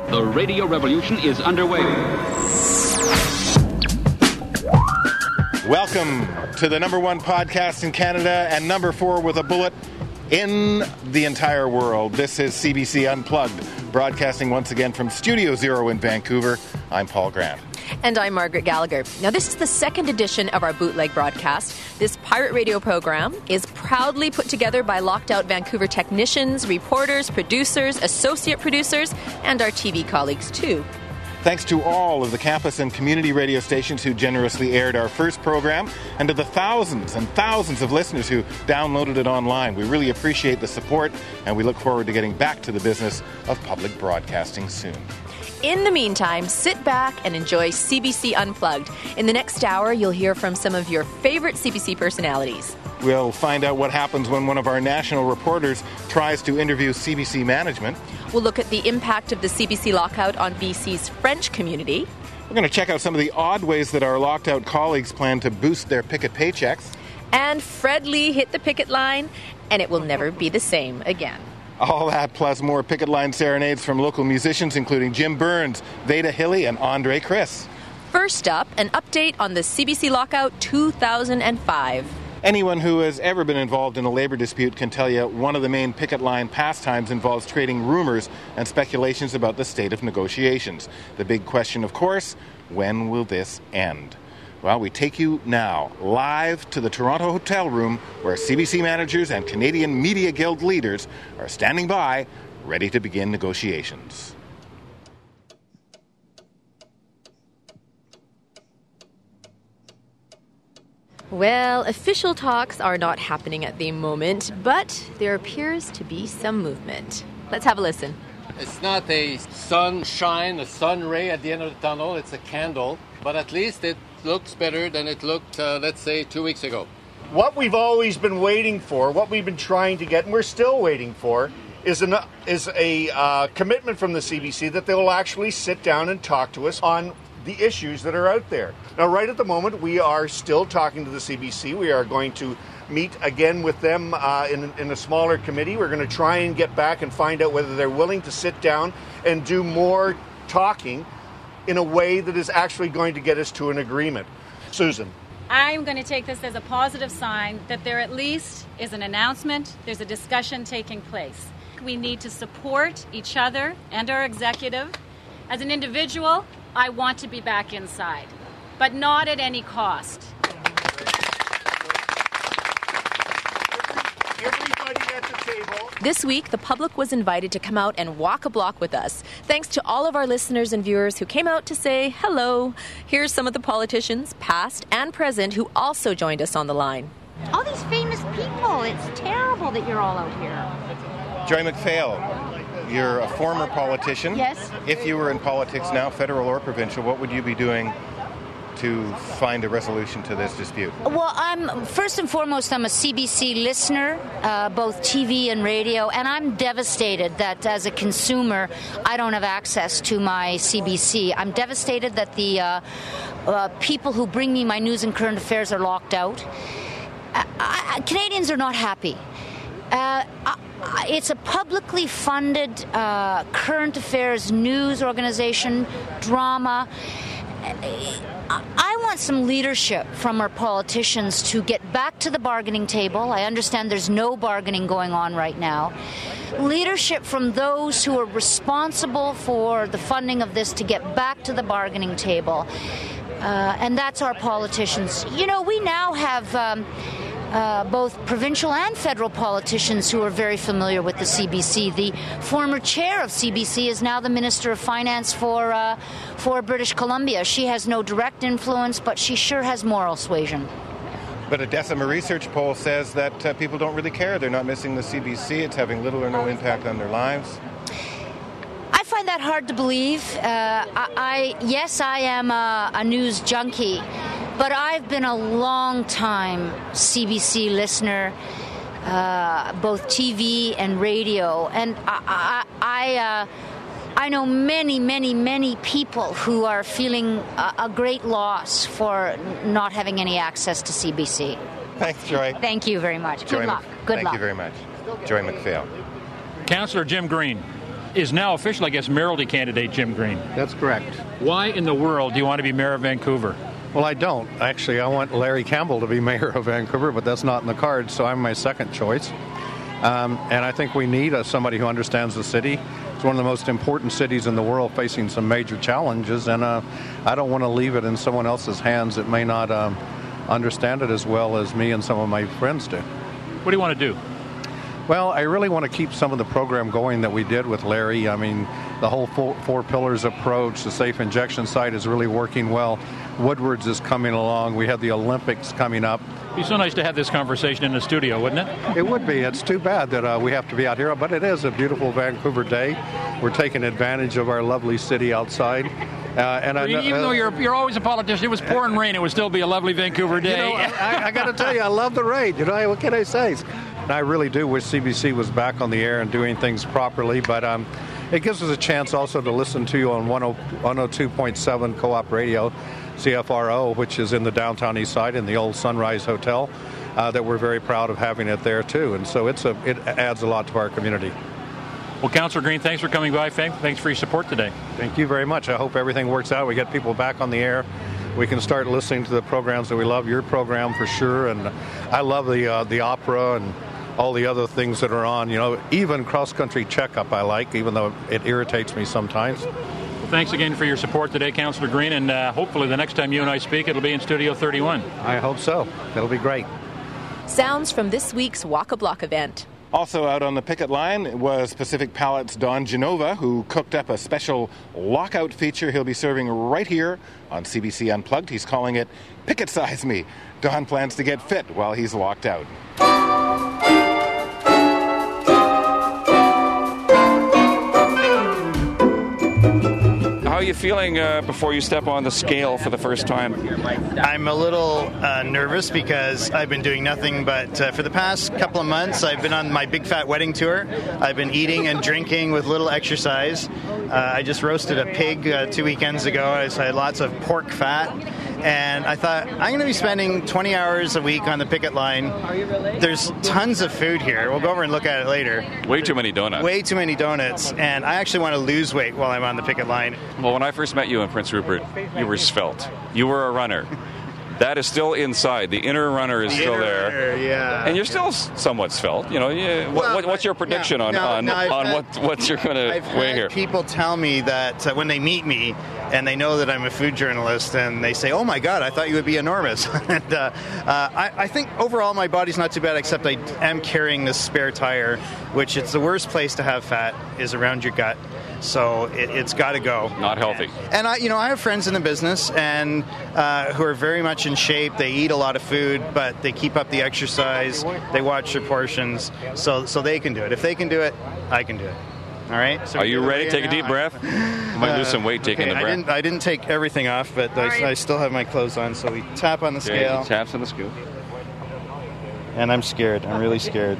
The radio revolution is underway. Welcome to the number one podcast in Canada and number 4 with a bullet in the entire world. This is CBC Unplugged, broadcasting once again from Studio Zero in Vancouver. I'm Paul Grant. And I'm Margaret Gallagher. Now, this is the second edition of our bootleg broadcast. This pirate radio program is proudly put together by locked out Vancouver technicians, reporters, producers, associate producers, and our TV colleagues, too. Thanks to all of the campus and community radio stations who generously aired our first program, and to the thousands and thousands of listeners who downloaded it online. We really appreciate the support, and we look forward to getting back to the business of public broadcasting soon. In the meantime, sit back and enjoy CBC Unplugged. In the next hour, you'll hear from some of your favorite CBC personalities. We'll find out what happens when one of our national reporters tries to interview CBC management. We'll look at the impact of the CBC lockout on BC's French community. We're going to check out some of the odd ways that our locked out colleagues plan to boost their picket paychecks. And Fred Lee hit the picket line, and it will never be the same again. All that plus more picket line serenades from local musicians, including Jim Burns, Veda Hilly, and Andre Chris. First up, an update on the CBC lockout 2005. Anyone who has ever been involved in a labor dispute can tell you one of the main picket line pastimes involves trading rumors and speculations about the state of negotiations. The big question, of course, when will this end? Well, we take you now live to the Toronto hotel room where CBC managers and Canadian Media Guild leaders are standing by, ready to begin negotiations. Well, official talks are not happening at the moment, but there appears to be some movement. Let's have a listen. It's not a sunshine, a sun ray at the end of the tunnel. It's a candle, but at least it looks better than it looked, let's say, 2 weeks ago. What we've always been waiting for, what we've been trying to get, and we're still waiting for, is a commitment from the CBC that they will actually sit down and talk to us on the issues that are out there. Now, right at the moment, we are still talking to the CBC. We are going to meet again with them in a smaller committee. We're going to try and get back and find out whether they're willing to sit down and do more talking in a way that is actually going to get us to an agreement. Susan. I'm going to take this as a positive sign that there at least is an announcement, there's a discussion taking place. We need to support each other and our executive. As an individual, I want to be back inside, but not at any cost. Everybody at the table. This week, the public was invited to come out and walk a block with us. Thanks to all of our listeners and viewers who came out to say hello. Here's some of the politicians, past and present, who also joined us on the line. All these famous people. It's terrible that you're all out here. Joy McPhail, you're a former politician. Yes. If you were in politics now, federal or provincial, what would you be doing to find a resolution to this dispute? Well, first and foremost, I'm a CBC listener, both TV and radio, and I'm devastated that as a consumer, I don't have access to my CBC. I'm devastated that the people who bring me my news and current affairs are locked out. Canadians are not happy. It's a publicly funded current affairs news organization, drama. I want some leadership from our politicians to get back to the bargaining table. I understand there's no bargaining going on right now. Leadership from those who are responsible for the funding of this to get back to the bargaining table. And that's our politicians. You know, we now have both provincial and federal politicians who are very familiar with the CBC. The former chair of CBC is now the Minister of Finance for British Columbia. She has no direct influence, but she sure has moral suasion. But a Decima research poll says that people don't really care. They're not missing the CBC. It's having little or no impact on their lives. I find that hard to believe. Yes, I am a news junkie. But I've been a long-time CBC listener, both TV and radio, and I know many, many, many people who are feeling a great loss for not having any access to CBC. Thanks, Joy. Thank you very much. Good luck. Good luck. Thank you very much. Joy McPhail. Councillor Jim Green. is now officially, I guess, mayoralty candidate Jim Green. That's correct. Why in the world do you want to be mayor of Vancouver? Well, I don't. Actually, I want Larry Campbell to be mayor of Vancouver, but that's not in the cards, so I'm my second choice. And I think we need somebody who understands the city. It's one of the most important cities in the world facing some major challenges, and I don't want to leave it in someone else's hands that may not understand it as well as me and some of my friends do. What do you want to do? Well, I really want to keep some of the program going that we did with Larry. I mean, the whole four pillars approach, the safe injection site is really working well. Woodward's is coming along. We have the Olympics coming up. It'd be so nice to have this conversation in the studio, wouldn't it? It would be. It's too bad that we have to be out here, but it is a beautiful Vancouver day. We're taking advantage of our lovely city outside. Even though you're always a politician, it was pouring rain, it would still be a lovely Vancouver day. I got to tell you, I love the rain. What can I say? And I really do wish CBC was back on the air and doing things properly, but it gives us a chance also to listen to you on 102.7 Co-op Radio, CFRO, which is in the downtown east side in the old Sunrise Hotel, that we're very proud of having it there too. And so it adds a lot to our community. Well, Councillor Green, thanks for coming by. Thanks for your support today. Thank you very much. I hope everything works out. We get people back on the air. We can start listening to the programs that we love. Your program for sure, and I love the opera and all the other things that are on. Even Cross Country Checkup I like, even though it irritates me sometimes. Well, thanks again for your support today, Councillor Green, and hopefully the next time you and I speak, it'll be in Studio 31. I hope so. It'll be great. Sounds from this week's Walk a Block event. Also out on the picket line was Pacific Pallet's Don Genova, who cooked up a special lockout feature he'll be serving right here on CBC Unplugged. He's calling it Picket Size Me. Don plans to get fit while he's locked out. How are you feeling before you step on the scale for the first time? I'm a little nervous because I've been doing nothing but for the past couple of months I've been on my big fat wedding tour. I've been eating and drinking with little exercise. I just roasted a pig 2 weekends ago. I had lots of pork fat. And I thought, I'm going to be spending 20 hours a week on the picket line. There's tons of food here. We'll go over and look at it later. Way too many donuts. Way too many donuts. And I actually want to lose weight while I'm on the picket line. Well, when I first met you in Prince Rupert, you were svelte. You were a runner. That is still inside. The inner runner is still there. Yeah. And you're still somewhat svelte. What's your prediction on what you're going to weigh here? People tell me that when they meet me and they know that I'm a food journalist and they say, oh my God, I thought you would be enormous. And I think overall my body's not too bad, except I am carrying this spare tire, which it's the worst place to have fat is around your gut. So it's got to go. Not healthy. And I have friends in the business and who are very much in shape. They eat a lot of food, but they keep up the exercise. They watch their portions, so they can do it. If they can do it, I can do it. All right. So are you ready? Take a deep breath. You might lose some weight taking the breath. I didn't take everything off, but I still have my clothes on. So we tap on the scale. He taps on the scale. And I'm scared. I'm really scared.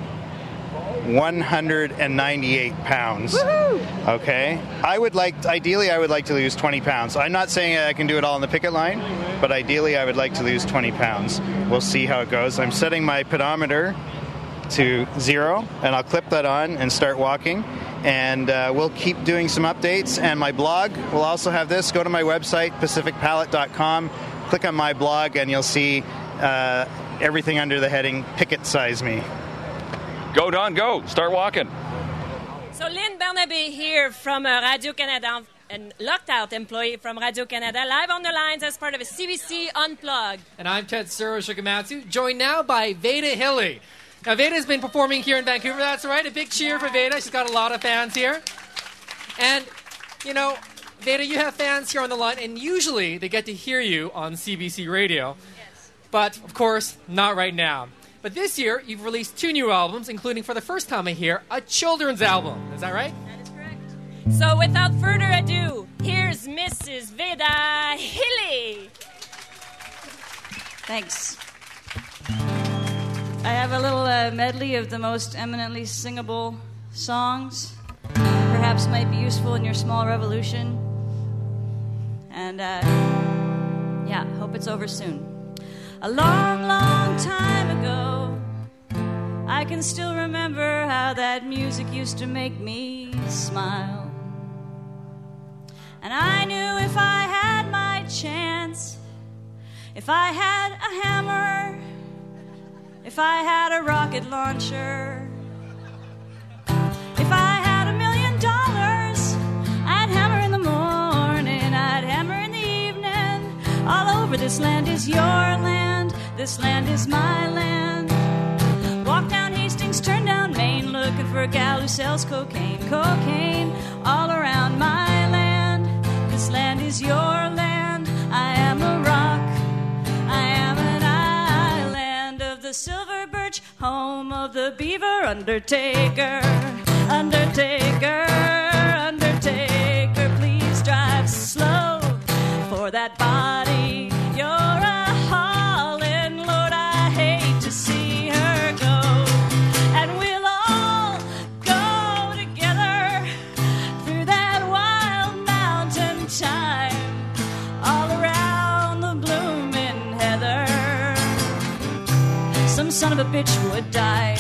198 pounds. Woo-hoo! Okay. Ideally, I would like to lose 20 pounds. I'm not saying I can do it all on the picket line, but ideally, I would like to lose 20 pounds. We'll see how it goes. I'm setting my pedometer to 0, and I'll clip that on and start walking. And we'll keep doing some updates. And my blog will also have this. Go to my website, pacificpallet.com. Click on my blog, and you'll see everything under the heading Picket Size Me. Go, Don, go. Start walking. So Lynn Barnaby here from Radio-Canada, a locked-out employee from Radio-Canada, live on the lines as part of a CBC Unplugged. And I'm Tetsuro Shigematsu, joined now by Veda Hilly. Now, Veda's been performing here in Vancouver, that's right. A big cheer for Veda. She's got a lot of fans here. And, Veda, you have fans here on the line, and usually they get to hear you on CBC Radio. Yes. But, of course, not right now. But this year, you've released 2 new albums, including, for the first time I hear, a children's album. Is that right? That is correct. So without further ado, here's Mrs. Veda Hilly. Thanks. I have a little medley of the most eminently singable songs. Perhaps might be useful in your small revolution. And, hope it's over soon. A long, long time ago, I can still remember how that music used to make me smile. And I knew if I had my chance, if I had a hammer, if I had a rocket launcher, if I had $1 million, I'd hammer in the morning, I'd hammer in the evening. All over this land is your land, this land is my land. Walk down Hastings, turn down Main, looking for a gal who sells cocaine, cocaine all around my land. This land is your land, I am a rock, I am an island of the silver birch, home of the beaver. Undertaker, undertaker, undertaker, please drive slow for that body. You're a hauling, Lord, I hate to see her go. And we'll all go together through that wild mountain time, all around the blooming heather. Some son of a bitch would die.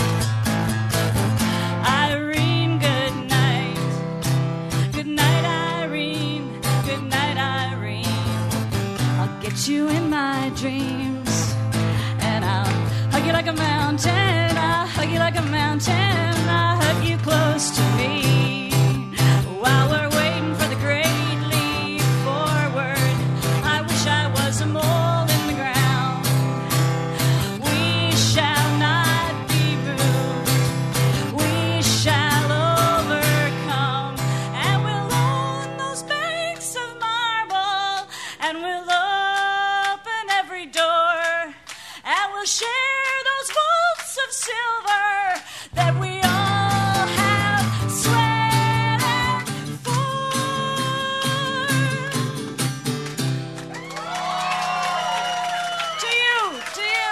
Irene, good night. Good night, Irene. Good night, Irene. I'll get you in my dreams, and I'll hug you like a mountain. I'll hug you like a mountain. I'll hug you close to me while we're waiting for the great leap forward. I wish I was a mole in the ground. We shall not be moved. We shall overcome, and we'll own those banks of marble, and we'll open every door, and we'll share those vaults of silver that we all have sweated for. To you, to you.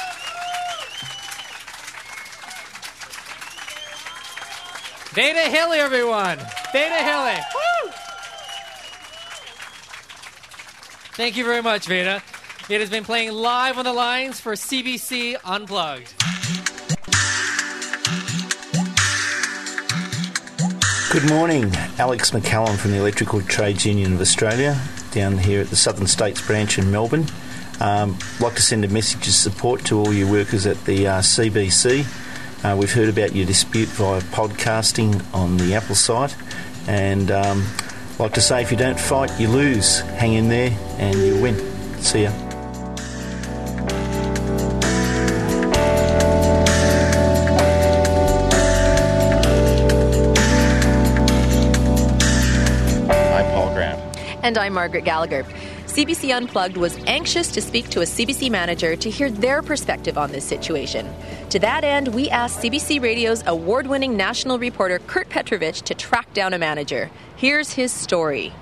Veda Hilly, everyone. Veda Hilly. Woo! Thank you very much, Veda. Veda's been playing live on the lines for CBC Unplugged. Good morning, Alex McCallum from the Electrical Trades Union of Australia, down here at the Southern States branch in Melbourne. I'd like to send a message of support to all your workers at the CBC. We've heard about your dispute via podcasting on the Apple site, and I'd like to say if you don't fight, you lose. Hang in there and you win. See ya. And I'm Margaret Gallagher. CBC Unplugged was anxious to speak to a CBC manager to hear their perspective on this situation. To that end, we asked CBC Radio's award-winning national reporter Kurt Petrovich to track down a manager. Here's his story.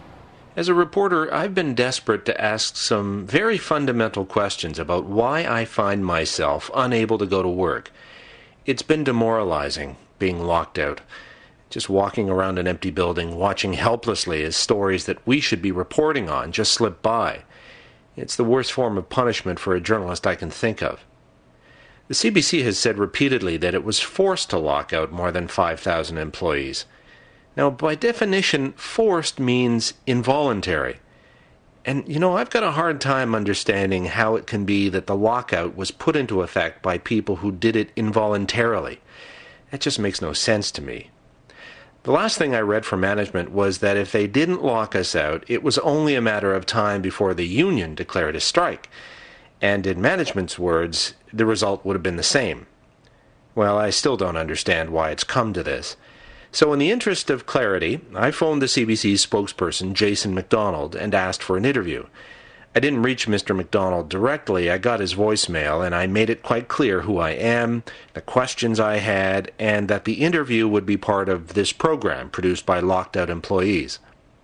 As a reporter, I've been desperate to ask some very fundamental questions about why I find myself unable to go to work. It's been demoralizing, being locked out. Just walking around an empty building, watching helplessly as stories that we should be reporting on just slip by. It's the worst form of punishment for a journalist I can think of. The CBC has said repeatedly that it was forced to lock out more than 5,000 employees. Now, by definition, forced means involuntary. And, I've got a hard time understanding how it can be that the lockout was put into effect by people who did it involuntarily. That just makes no sense to me. The last thing I read from management was that if they didn't lock us out, it was only a matter of time before the union declared a strike. And in management's words, the result would have been the same. Well, I still don't understand why it's come to this. So in the interest of clarity, I phoned the CBC's spokesperson, Jason McDonald, and asked for an interview. I didn't reach Mr. McDonald directly. I got his voicemail, and I made it quite clear who I am, the questions I had, and that the interview would be part of this program produced by locked out employees.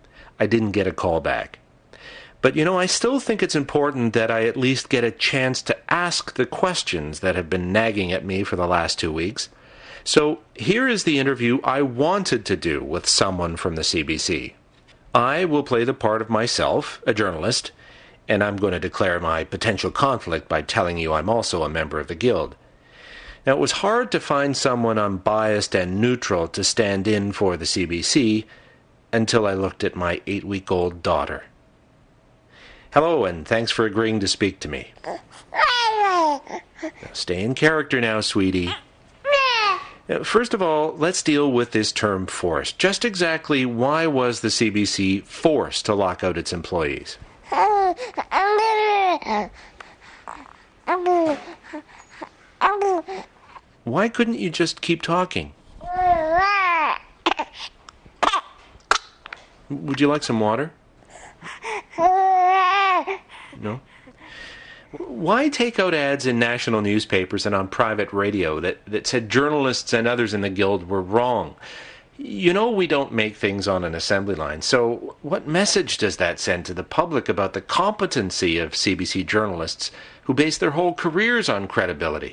I didn't get a call back. But, I still think it's important that I at least get a chance to ask the questions that have been nagging at me for the last 2 weeks. So here is the interview I wanted to do with someone from the CBC. I will play the part of myself, a journalist, and I'm going to declare my potential conflict by telling you I'm also a member of the Guild. Now, it was hard to find someone unbiased and neutral to stand in for the CBC, until I looked at my 8-week-old daughter. Hello, and thanks for agreeing to speak to me. Now, stay in character now, sweetie. First of all, let's deal with this term forced. Just exactly why was the CBC forced to lock out its employees? Why couldn't you just keep talking? Would you like some water? No? Why take out ads in national newspapers and on private radio that said journalists and others in the Guild were wrong? You know we don't make things on an assembly line, so what message does that send to the public about the competency of CBC journalists who base their whole careers on credibility?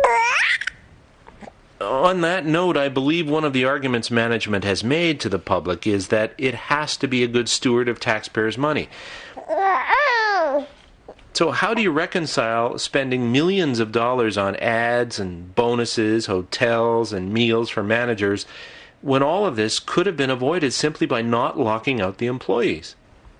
On that note, I believe one of the arguments management has made to the public is that it has to be a good steward of taxpayers' money. So how do you reconcile spending millions of dollars on ads and bonuses, hotels and meals for managers when all of this could have been avoided simply by not locking out the employees?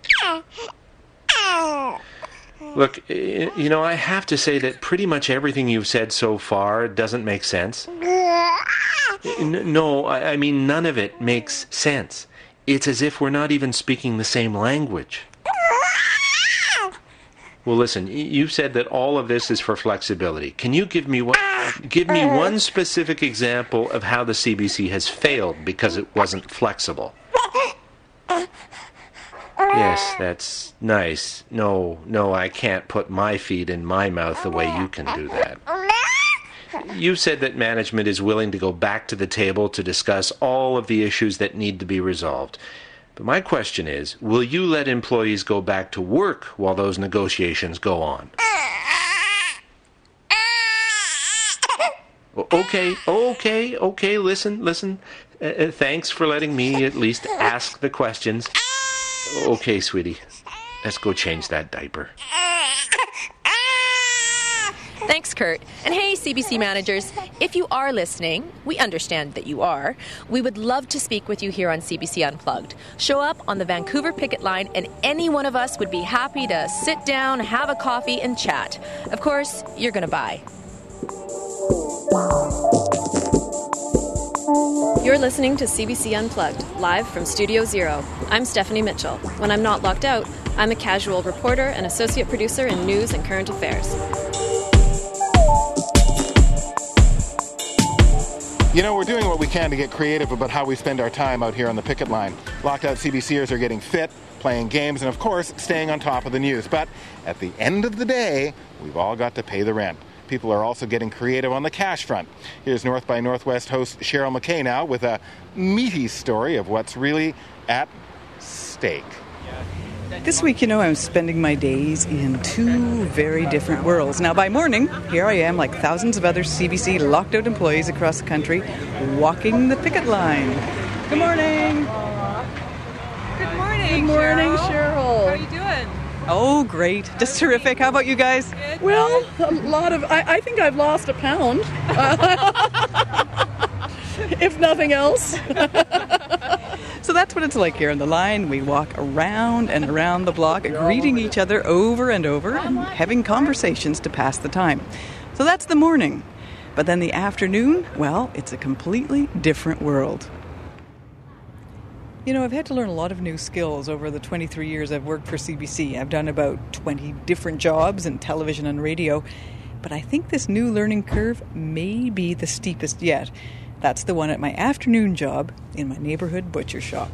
Look, you know, I have to say that pretty much everything you've said so far doesn't make sense. No, I mean none of it makes sense. It's as if we're not even speaking the same language. Well, listen, you've said that all of this is for flexibility. Can you give me one specific example of how the CBC has failed because it wasn't flexible? Yes, that's nice. No, I can't put my feet in my mouth the way you can do that. You said that management is willing to go back to the table to discuss all of the issues that need to be resolved. But my question is, will you let employees go back to work while those negotiations go on? Okay, listen. Thanks for letting me at least ask the questions. Okay, sweetie, let's go change that diaper. Thanks, Kurt. And hey, CBC managers, if you are listening, we understand that you are, we would love to speak with you here on CBC Unplugged. Show up on the Vancouver picket line and any one of us would be happy to sit down, have a coffee, and chat. Of course, you're going to buy. You're listening to CBC Unplugged, live from Studio Zero. I'm Stephanie Mitchell. When I'm not locked out, I'm a casual reporter and associate producer in news and current affairs. You know, we're doing what we can to get creative about how we spend our time out here on the picket line. Locked out CBCers are getting fit, playing games, and of course, staying on top of the news. But at the end of the day, we've all got to pay the rent. People are also getting creative on the cash front. Here's North by Northwest host Cheryl McKay now with a meaty story of what's really at stake. This week, you know, I'm spending my days in two very different worlds. Now, by morning, here I am, like thousands of other CBC locked-out employees across the country, walking the picket line. Good morning. Good morning, Cheryl. How are you doing? Oh, great. Just terrific. How about you guys? Good. Well, a lot of... I think I've lost a pound. If nothing else. So that's what it's like here on the line. We walk around and around the block, greeting each other over and over and having conversations to pass the time. So that's the morning. But then the afternoon, well, it's a completely different world. You know, I've had to learn a lot of new skills over the 23 years I've worked for CBC. I've done about 20 different jobs in television and radio. But I think this new learning curve may be the steepest yet. That's the one at my afternoon job in my neighborhood butcher shop.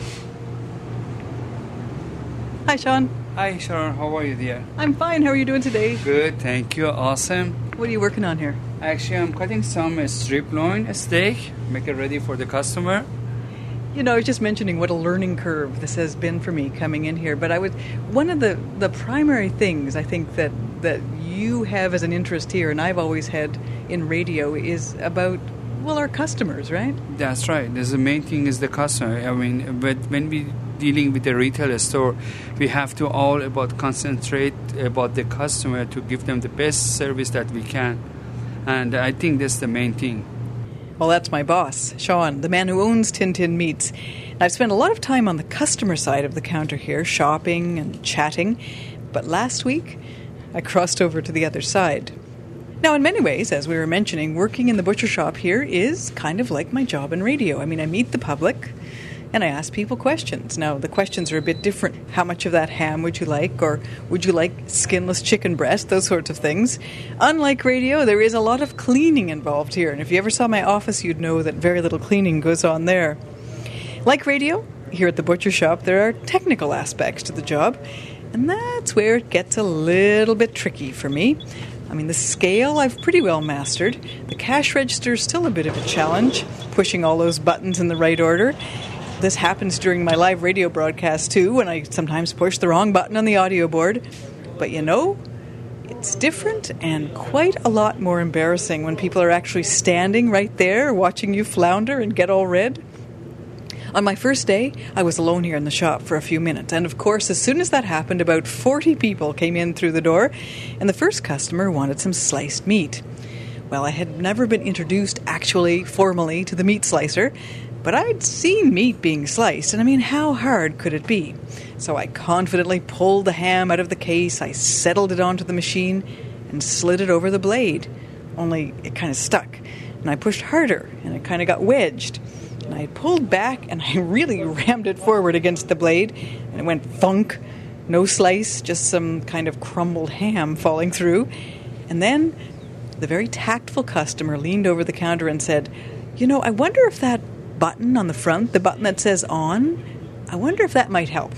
Hi, Sean. Hi, Sharon. How are you, dear? I'm fine. How are you doing today? Good, thank you. Awesome. What are you working on here? Actually, I'm cutting some strip loin steak, make it ready for the customer. You know, I was just mentioning what a learning curve this has been for me coming in here. But one of the primary things I think that you have as an interest here, and I've always had in radio, is about, well, our customers, right? That's right. The main thing is the customer. I mean, but when we dealing with the retail store, we have to all about concentrate about the customer to give them the best service that we can. And I think that's the main thing. Well, that's my boss, Sean, the man who owns Tin Tin Meats. And I've spent a lot of time on the customer side of the counter here, shopping and chatting. But last week, I crossed over to the other side. Now, in many ways, as we were mentioning, working in the butcher shop here is kind of like my job in radio. I mean, I meet the public and I ask people questions. Now, the questions are a bit different. How much of that ham would you like? Or would you like skinless chicken breast? Those sorts of things. Unlike radio, there is a lot of cleaning involved here. And if you ever saw my office, you'd know that very little cleaning goes on there. Like radio, here at the butcher shop, there are technical aspects to the job. And that's where it gets a little bit tricky for me. I mean, the scale I've pretty well mastered. The cash register is still a bit of a challenge, pushing all those buttons in the right order. This happens during my live radio broadcast too, when I sometimes push the wrong button on the audio board. But you know, it's different and quite a lot more embarrassing when people are actually standing right there watching you flounder and get all red. On my first day, I was alone here in the shop for a few minutes. And of course, as soon as that happened, about 40 people came in through the door. And the first customer wanted some sliced meat. Well, I had never been introduced actually, formally, to the meat slicer. But I'd seen meat being sliced. And I mean, how hard could it be? So I confidently pulled the ham out of the case. I settled it onto the machine and slid it over the blade. Only it kind of stuck. And I pushed harder and it kind of got wedged. And I pulled back and I really rammed it forward against the blade. And it went thunk. No slice, just some kind of crumbled ham falling through. And then the very tactful customer leaned over the counter and said, "You know, I wonder if that button on the front, the button that says on, I wonder if that might help."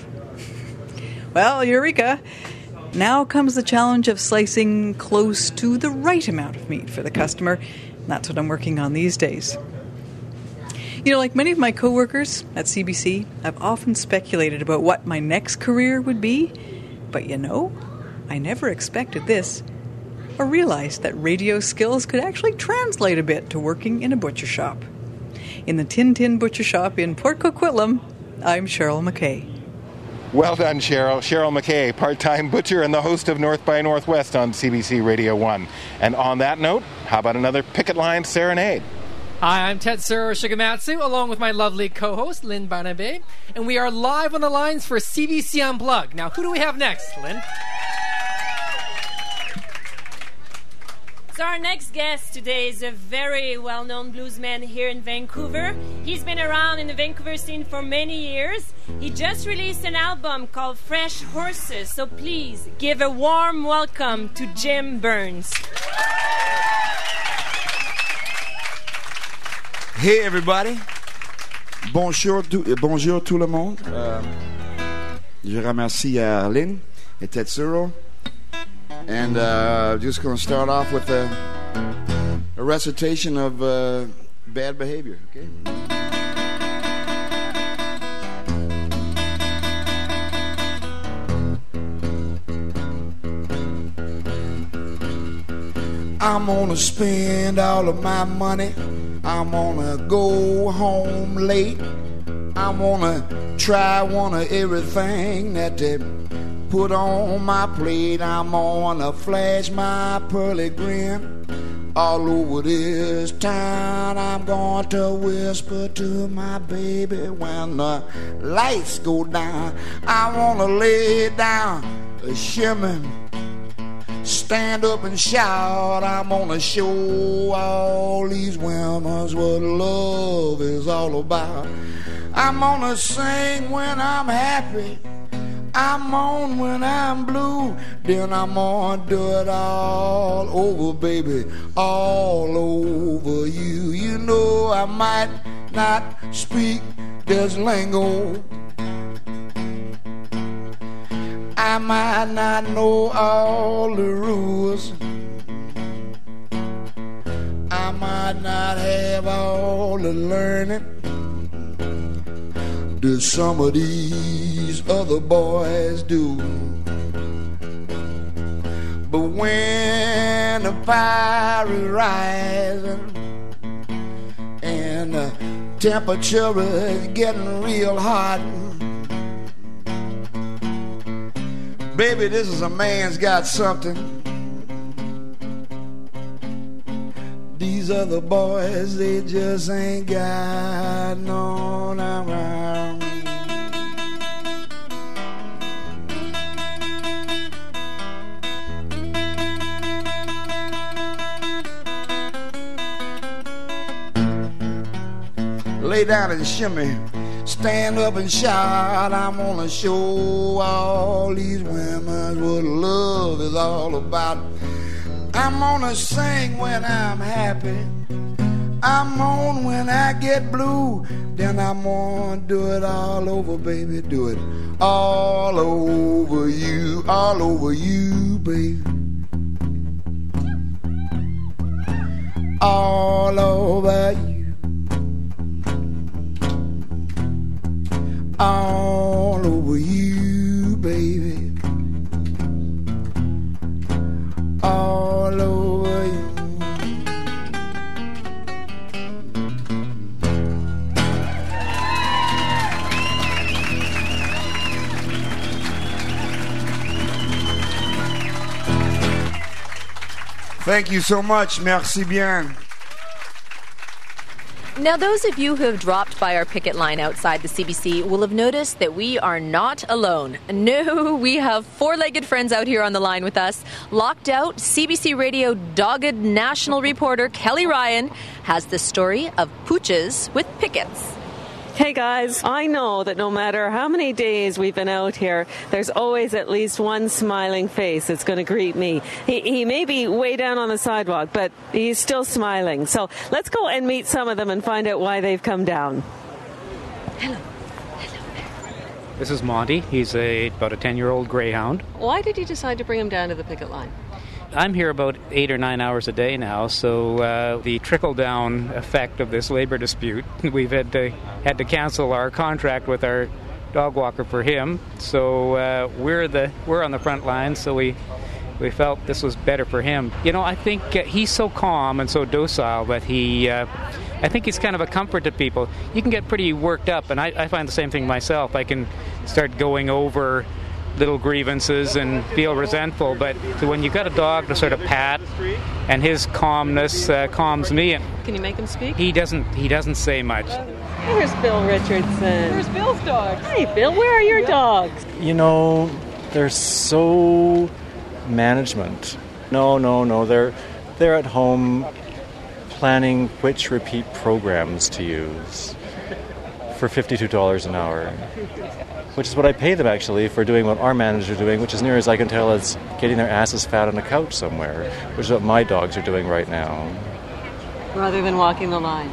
Well, eureka! Now comes the challenge of slicing close to the right amount of meat for the customer. And that's what I'm working on these days. You know, like many of my coworkers at CBC, I've often speculated about what my next career would be. But you know, I never expected this, or realized that radio skills could actually translate a bit to working in a butcher shop. In the Tin Tin Butcher Shop in Port Coquitlam, I'm Cheryl McKay. Well done, Cheryl. Cheryl McKay, part-time butcher and the host of North by Northwest on CBC Radio 1. And on that note, how about another picket line serenade? Hi, I'm Tetsuro Shigematsu, along with my lovely co-host, Lynn Barnaby, and we are live on the lines for CBC Unplugged. Now, who do we have next, Lynn? So our next guest today is a very well-known bluesman here in Vancouver. He's been around in the Vancouver scene for many years. He just released an album called Fresh Horses, so please give a warm welcome to Jim Burns. Hey everybody, bonjour tout le monde. Je remercie Lynn et Tetsuro. And just going to start off with a recitation of bad behavior, okay? I'm gonna spend all of my money. I'm gonna go home late. I'm gonna try one of everything that they put on my plate. I'm gonna flash my pearly grin all over this town. I'm going to whisper to my baby when the lights go down. I wanna lay down a shimmy, stand up and shout. I'm gonna show all these women what love is all about. I'm gonna sing when I'm happy, I'm on when I'm blue. Then I'm gonna do it all over, baby, all over you. You know I might not speak this lingo, I might not know all the rules, I might not have all the learning that some of these other boys do. But when the fire is rising and the temperature is getting real hot, baby, this is a man's got something. These other boys, they just ain't got no around me. Lay down and shimmy, stand up and shout. I'm gonna show all these women what love is all about. I'm gonna sing when I'm happy, I'm on when I get blue. Then I'm gonna do it all over, baby, do it all over you, baby. All over you. All over you, baby. All over you. Thank you so much. Merci bien. Now, those of you who have dropped by our picket line outside the CBC will have noticed that we are not alone. No, we have four-legged friends out here on the line with us. Locked out, CBC Radio dogged national reporter Kelly Ryan has the story of pooches with pickets. Hey guys, I know that no matter how many days we've been out here, there's always at least one smiling face that's going to greet me. He may be way down on the sidewalk, but he's still smiling. So let's go and meet some of them and find out why they've come down. Hello. This is Monty. He's about a 10-year-old greyhound. Why did you decide to bring him down to the picket line? I'm here about 8 or 9 hours a day now, so the trickle-down effect of this labor dispute, we've had to cancel our contract with our dog walker for him. So we're on the front line, so we felt this was better for him. You know, I think he's so calm and so docile that I think he's kind of a comfort to people. You can get pretty worked up, and I find the same thing myself. I can start going over little grievances and feel resentful, but when you've got a dog to sort of pat, and his calmness calms me. Can you make him speak? He doesn't say much. There's Bill Richardson. There's Bill's dogs. Hey Bill, where are your dogs? You know, they're so management. No, they're at home planning which repeat programs to use for $52 an hour. Which is what I pay them, actually, for doing what our managers are doing, which, as near as I can tell, is getting their asses fat on a couch somewhere, which is what my dogs are doing right now. Rather than walking the line.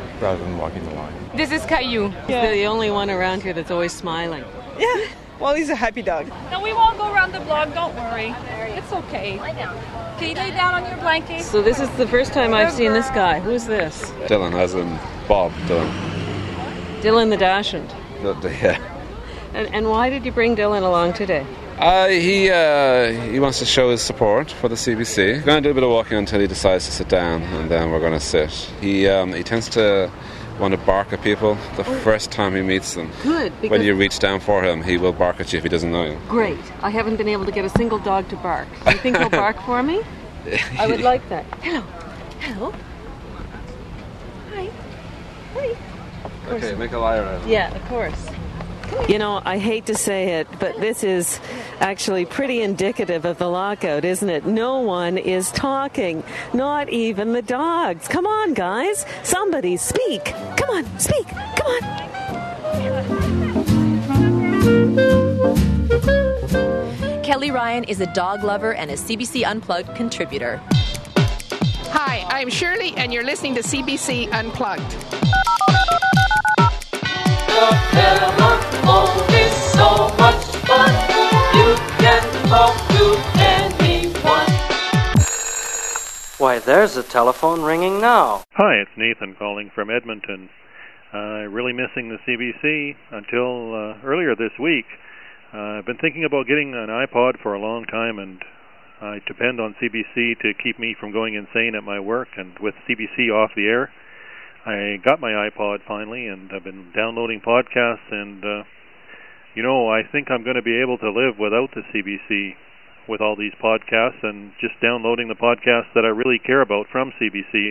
This is Caillou. He's the only one around here that's always smiling. Yeah. Well, he's a happy dog. No, we won't go around the block. Don't worry. It's okay. Lie down. Can you lay down on your blanket? So this is the first time I've seen this guy. Who's this? Dylan, as in Bob Dylan. Dylan the Dachshund. Yeah. And why did you bring Dylan along today? He wants to show his support for the CBC. He's going to do a bit of walking until he decides to sit down, and then we're going to sit. He tends to want to bark at people the first time he meets them. Good. When you reach down for him, he will bark at you if he doesn't know you. Great. I haven't been able to get a single dog to bark. Do you think he'll bark for me? I would like that. Hello. Hi. Okay, make a liar out of it. Yeah, of course. You know, I hate to say it, but this is actually pretty indicative of the lockout, isn't it? No one is talking, not even the dogs. Come on, guys. Somebody speak. Come on, speak. Come on. Kelly Ryan is a dog lover and a CBC Unplugged contributor. Hi, I'm Shirley, and you're listening to CBC Unplugged. The telephone is so much fun. You can talk to anyone. Why, there's a telephone ringing now. Hi, it's Nathan calling from Edmonton. Really missing the CBC until earlier this week. I've been thinking about getting an iPod for a long time, and I depend on CBC to keep me from going insane at my work. And with CBC off the air, I got my iPod finally, and I've been downloading podcasts, and I think I'm going to be able to live without the CBC with all these podcasts and just downloading the podcasts that I really care about from CBC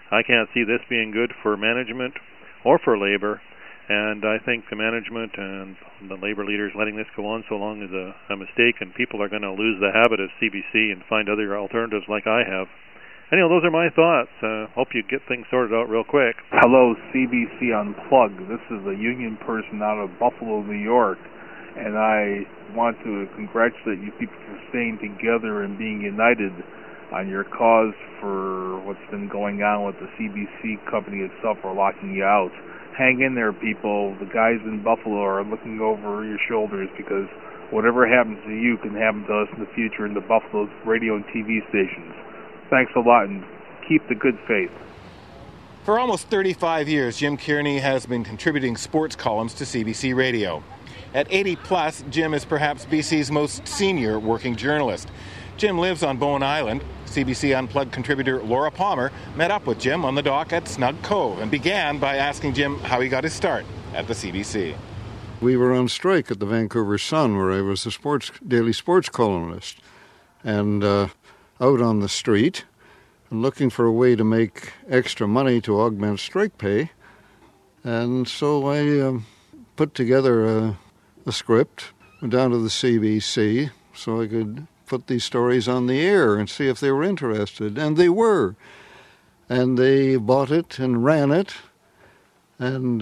I can't see this being good for management or for labor, and I think the management and the labor leaders letting this go on so long is a mistake, and people are going to lose the habit of CBC and find other alternatives like I have. Anyhow, those are my thoughts. Hope you get things sorted out real quick. Hello, CBC Unplugged. This is a union person out of Buffalo, New York, and I want to congratulate you people for staying together and being united on your cause for what's been going on with the CBC company itself for locking you out. Hang in there, people. The guys in Buffalo are looking over your shoulders because whatever happens to you can happen to us in the future in the Buffalo radio and TV stations. Thanks a lot, and keep the good faith. For almost 35 years, Jim Kearney has been contributing sports columns to CBC Radio. At 80 plus, Jim is perhaps BC's most senior working journalist. Jim lives on Bowen Island. CBC Unplugged contributor Laura Palmer met up with Jim on the dock at Snug Cove and began by asking Jim how he got his start at the CBC. We were on strike at the Vancouver Sun, where I was a daily sports columnist, and out on the street and looking for a way to make extra money to augment strike pay. And so I put together a script, went down to the CBC so I could put these stories on the air and see if they were interested. And they were. And they bought it and ran it. And,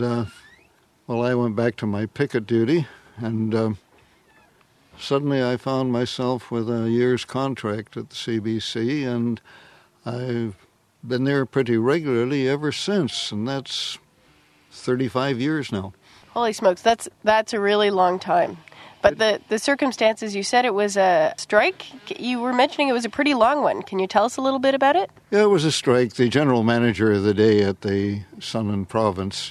I went back to my picket duty, and suddenly I found myself with a year's contract at the CBC, and I've been there pretty regularly ever since, and that's 35 years now. Holy smokes, that's a really long time. But the circumstances, you said it was a strike. You were mentioning it was a pretty long one. Can you tell us a little bit about it? Yeah, it was a strike. The general manager of the day at the Sun and Province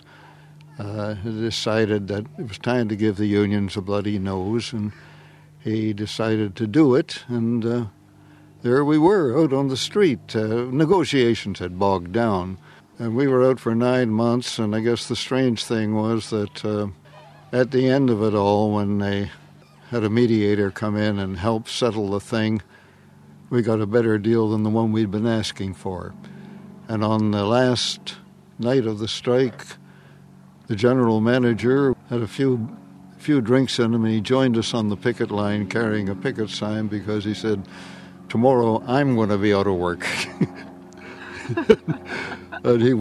decided that it was time to give the unions a bloody nose, and he decided to do it, and there we were out on the street. Negotiations had bogged down, and we were out for 9 months, and I guess the strange thing was that at the end of it all, when they had a mediator come in and help settle the thing, we got a better deal than the one we'd been asking for. And on the last night of the strike, the general manager had a few drinks in him, and he joined us on the picket line carrying a picket sign because he said, "Tomorrow I'm going to be out of work." And he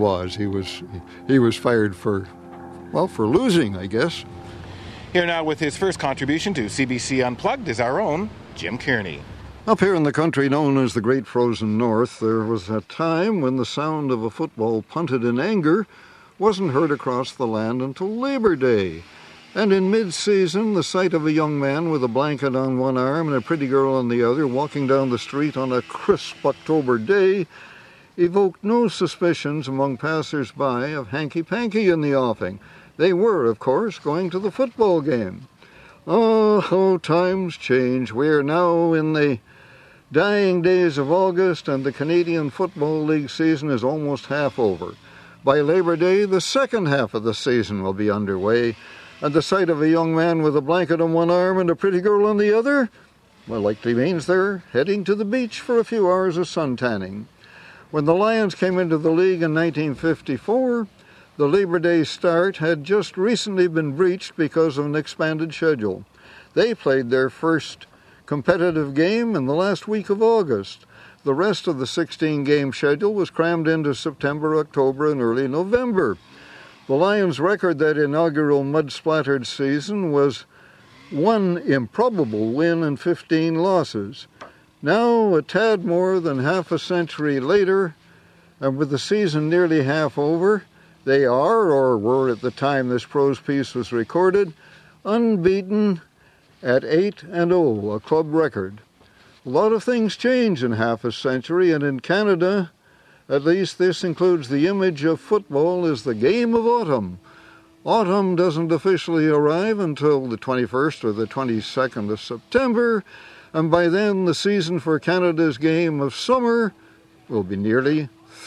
was fired for losing, I guess. Here now with his first contribution to CBC Unplugged is our own Jim Kearney. Up here in the country known as the Great Frozen North, there was a time when the sound of a football punted in anger wasn't heard across the land until Labor Day. And in mid-season, the sight of a young man with a blanket on one arm and a pretty girl on the other walking down the street on a crisp October day evoked no suspicions among passers-by of hanky-panky in the offing. They were, of course, going to the football game. Oh, how times change. We are now in the dying days of August, and the Canadian Football League season is almost half over. By Labor Day, the second half of the season will be underway, and the sight of a young man with a blanket on one arm and a pretty girl on the other, likely means they're heading to the beach for a few hours of sun tanning. When the Lions came into the league in 1954, the Labor Day start had just recently been breached because of an expanded schedule. They played their first competitive game in the last week of August. The rest of the 16-game schedule was crammed into September, October, and early November. The Lions' record that inaugural mud-splattered season was one improbable win and 15 losses. Now, a tad more than half a century later, and with the season nearly half over, they are, or were at the time this prose piece was recorded, unbeaten at 8-0, a club record. A lot of things change in half a century, and in Canada, at least this includes the image of football as the game of autumn. Autumn doesn't officially arrive until the 21st or the 22nd of September, and by then the season for Canada's game of summer will be nearly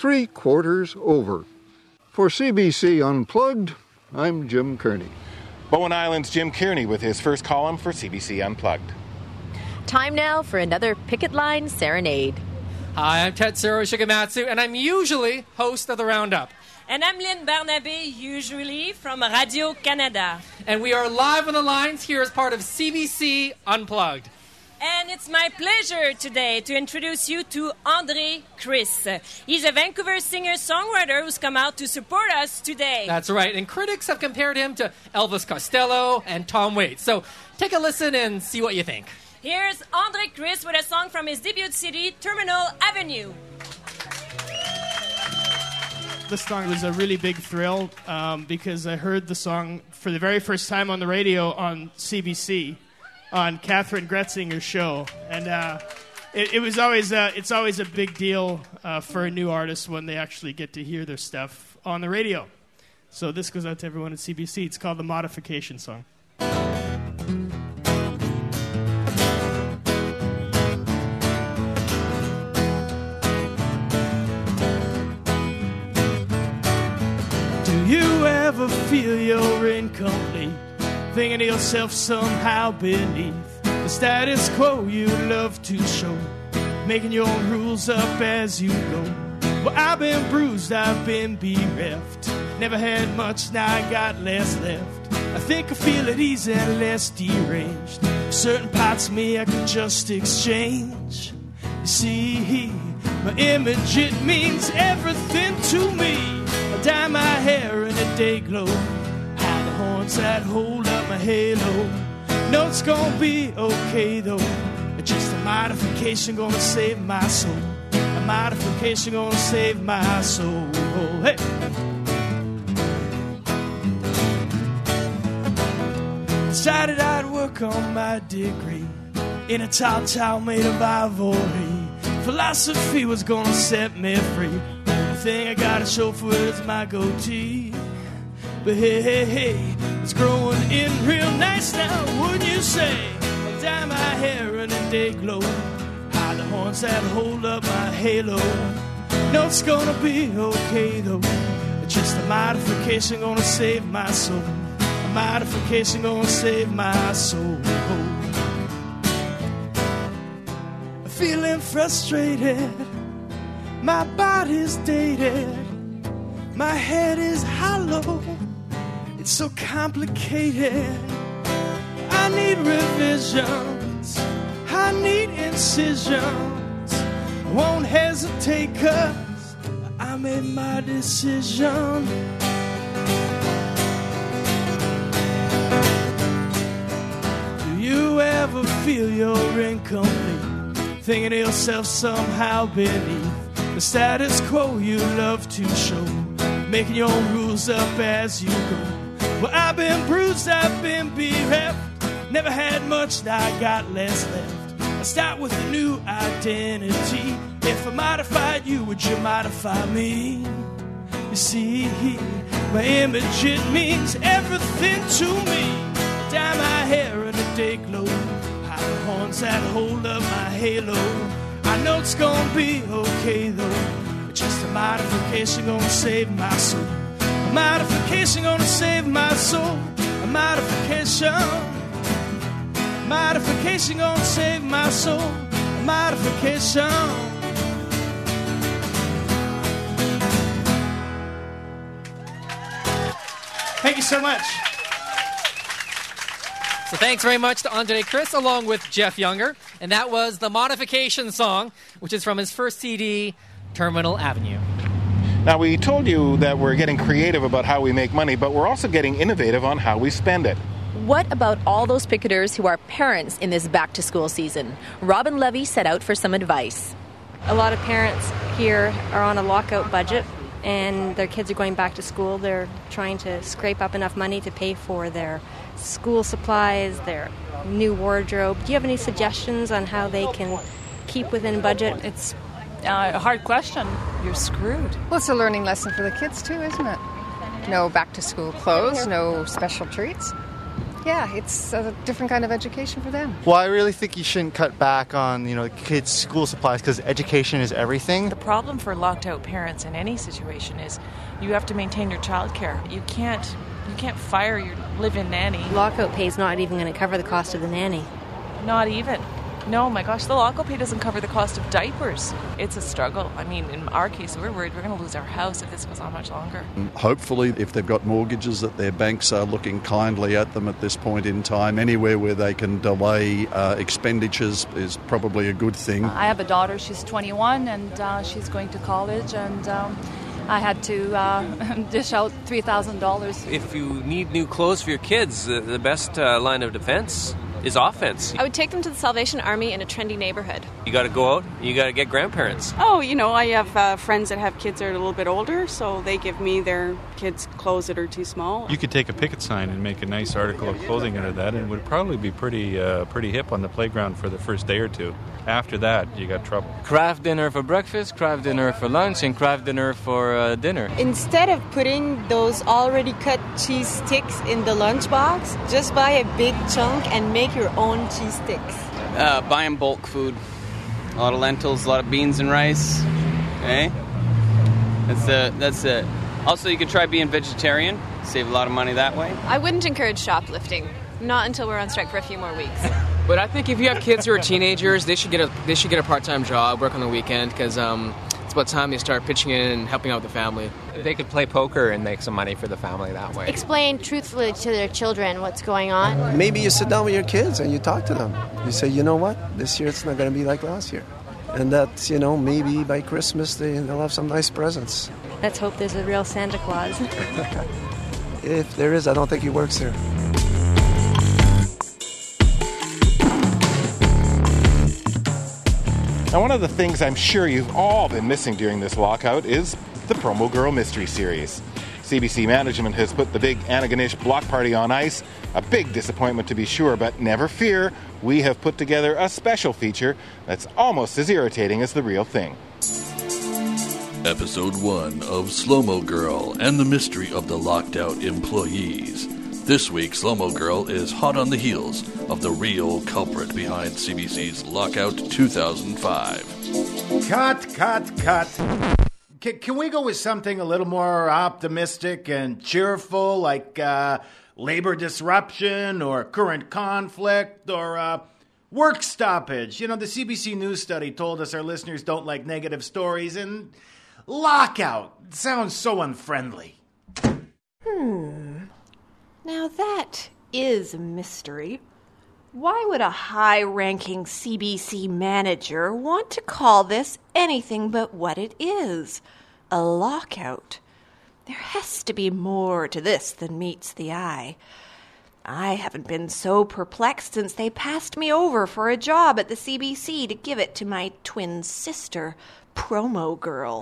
3/4 over. For CBC Unplugged, I'm Jim Kearney. Bowen Island's Jim Kearney with his first column for CBC Unplugged. Time now for another picket line serenade. Hi, I'm Tetsuro Shigematsu, and I'm usually host of the Roundup. And I'm Lynn Barnabé, usually from Radio Canada. And we are live on the lines here as part of CBC Unplugged. And it's my pleasure today to introduce you to André Chris. He's a Vancouver singer-songwriter who's come out to support us today. That's right, and critics have compared him to Elvis Costello and Tom Waits. So take a listen and see what you think. Here's André Chris with a song from his debut CD, Terminal Avenue. This song was a really big thrill because I heard the song for the very first time on the radio on CBC. On Catherine Gretzinger's show, and it's always a big deal for a new artist when they actually get to hear their stuff on the radio. So this goes out to everyone at CBC. It's called the Modification Song. Do you ever feel you're incomplete? Thinking to yourself somehow beneath the status quo you love to show, making your own rules up as you go. Well, I've been bruised, I've been bereft, never had much, now I got less left. I think I feel at ease and less deranged. Certain parts of me I could just exchange. You see, my image, it means everything to me. I dye my hair in a day glow, horns that hold up my halo. No, it's gonna be okay though. Just a modification gonna save my soul. A modification gonna save my soul. Hey! Decided I'd work on my degree in a tall tower made of ivory. Philosophy was gonna set me free. The thing I gotta show for it is my goatee. But hey, it's growing in real nice now, wouldn't you say? I'll dye my hair in a day glow, hide the horns that hold up my halo. No, it's gonna be okay though. Just a modification gonna save my soul. A modification gonna save my soul. Feeling frustrated, my body's dated, my head is hollow. It's so complicated. I need revisions, I need incisions. I won't hesitate 'cause I made my decision. Do you ever feel you're incomplete? Thinking to yourself somehow beneath the status quo you love to show, making your own rules up as you go. Well, I've been bruised, I've been bereft, never had much, now I got less left. I start with a new identity. If I modified you, would you modify me? You see, my image, it means everything to me. I dye my hair in a day glow, hide the horns that hold up my halo. I know it's gonna be okay though. Just a modification gonna save my soul. A modification gonna save my soul. A modification. Modification gonna save my soul. A modification. Thank you so much. So thanks very much to Andre Chris along with Jeff Younger. And that was the Modification Song, which is from his first CD, Terminal Avenue. Now, we told you that we're getting creative about how we make money, but we're also getting innovative on how we spend it. What about all those picketers who are parents in this back-to-school season? Robin Levy set out for some advice. A lot of parents here are on a lockout budget, and their kids are going back to school. They're trying to scrape up enough money to pay for their school supplies, their new wardrobe. Do you have any suggestions on how they can keep within budget? It's a hard question. You're screwed. Well, it's a learning lesson for the kids too, isn't it? No back-to-school clothes, no special treats. Yeah, it's a different kind of education for them. Well, I really think you shouldn't cut back on, kids' school supplies because education is everything. The problem for locked-out parents in any situation is you have to maintain your childcare. You can't fire your live-in nanny. Lockout pay is not even going to cover the cost of the nanny. Not even. No, my gosh, the lockout pay doesn't cover the cost of diapers. It's a struggle. I mean, in our case, we're worried we're going to lose our house if this goes on much longer. Hopefully, if they've got mortgages, that their banks are looking kindly at them at this point in time. Anywhere where they can delay expenditures is probably a good thing. I have a daughter, she's 21, and she's going to college, and I had to dish out $3,000. If you need new clothes for your kids, the best line of defense is offense. I would take them to the Salvation Army in a trendy neighborhood. You got to go out, you got to get grandparents. Oh, I have friends that have kids that are a little bit older, so they give me their kids' clothes that are too small. You could take a picket sign and make a nice article of clothing out of that, and it would probably be pretty hip on the playground for the first day or two. After that, you got trouble. Kraft dinner for breakfast, Kraft dinner for lunch, and Kraft dinner for dinner. Instead of putting those already cut cheese sticks in the lunchbox, just buy a big chunk and make your own cheese sticks. Buy in bulk food. A lot of lentils, a lot of beans and rice. Okay? That's it. Also, you can try being vegetarian. Save a lot of money that way. I wouldn't encourage shoplifting. Not until we're on strike for a few more weeks. But I think if you have kids who are teenagers, they should get a part-time job, work on the weekend, because it's about time they start pitching in and helping out with the family. They could play poker and make some money for the family that way. Explain truthfully to their children what's going on. Maybe you sit down with your kids and you talk to them. You say, you know what, this year it's not going to be like last year. And that's, maybe by Christmas they'll have some nice presents. Let's hope there's a real Santa Claus. If there is, I don't think he works here. Now, one of the things I'm sure you've all been missing during this lockout is the Promo Girl Mystery Series. CBC management has put the big Antigonish block party on ice. A big disappointment to be sure, but never fear, we have put together a special feature that's almost as irritating as the real thing. Episode 1 of Slow-Mo Girl and the Mystery of the Locked Out Employees. This week, Slow-Mo Girl is hot on the heels of the real culprit behind CBC's Lockout 2005. Cut. Can we go with something a little more optimistic and cheerful, like labor disruption or current conflict or work stoppage? The CBC News study told us our listeners don't like negative stories, and lockout sounds so unfriendly. Now that is a mystery. Why would a high-ranking CBC manager want to call this anything but what it is? A lockout. There has to be more to this than meets the eye. I haven't been so perplexed since they passed me over for a job at the CBC to give it to my twin sister, Promo Girl.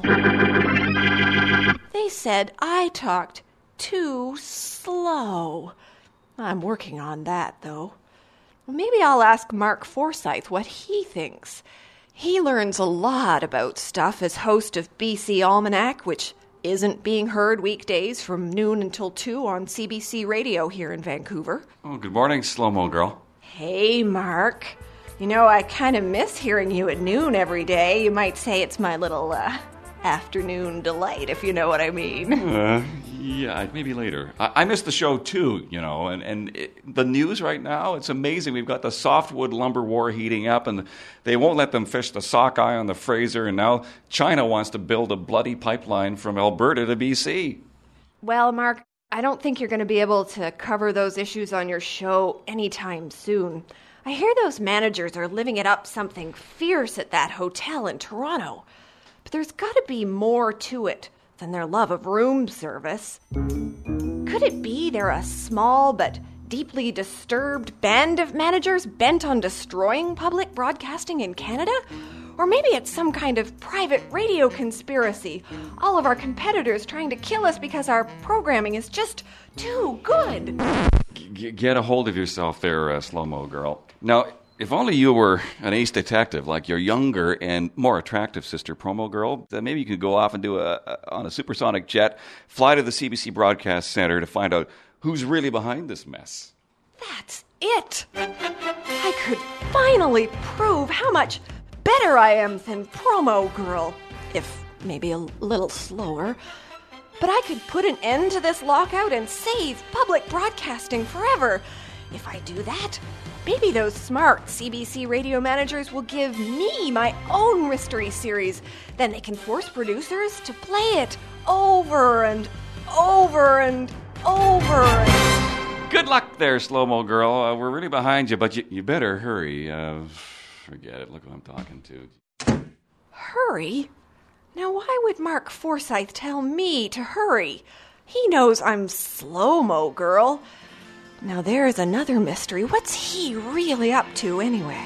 They said I talked too slow. I'm working on that, though. Maybe I'll ask Mark Forsyth what he thinks. He learns a lot about stuff as host of BC Almanac, which isn't being heard weekdays from noon until 2 on CBC Radio here in Vancouver. Oh, good morning, Slow-Mo Girl. Hey, Mark. I kind of miss hearing you at noon every day. You might say it's my little afternoon delight, if you know what I mean. Yeah, maybe later. I miss the show too, and the news right now, it's amazing. We've got the softwood lumber war heating up, and they won't let them fish the sockeye on the Fraser, and now China wants to build a bloody pipeline from Alberta to BC. Well, Mark, I don't think you're going to be able to cover those issues on your show anytime soon. I hear those managers are living it up something fierce at that hotel in Toronto. But there's got to be more to it than their love of room service. Could it be they're a small but deeply disturbed band of managers bent on destroying public broadcasting in Canada? Or maybe it's some kind of private radio conspiracy. All of our competitors trying to kill us because our programming is just too good. Get a hold of yourself there, Slow-Mo Girl. Now, if only you were an ace detective like your younger and more attractive sister, Promo Girl, then maybe you could go off and do on a supersonic jet, fly to the CBC Broadcast Center to find out who's really behind this mess. That's it! I could finally prove how much better I am than Promo Girl, if maybe a little slower. But I could put an end to this lockout and save public broadcasting forever. If I do that, maybe those smart CBC radio managers will give me my own mystery series. Then they can force producers to play it over and over and over and... Good luck there, Slow-Mo Girl. We're really behind you, but you better hurry. Forget it. Look who I'm talking to. Hurry? Now why would Mark Forsyth tell me to hurry? He knows I'm Slow-Mo Girl. Now there's another mystery. What's he really up to anyway?